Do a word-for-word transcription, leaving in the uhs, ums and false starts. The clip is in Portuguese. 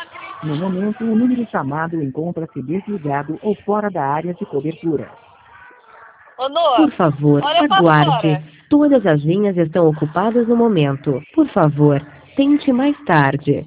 No momento, o número chamado encontra-se desligado ou fora da área de cobertura. Ô, Noah, Por favor, olha pra aguarde. fora. Todas as linhas estão ocupadas no momento. Por favor, tente mais tarde.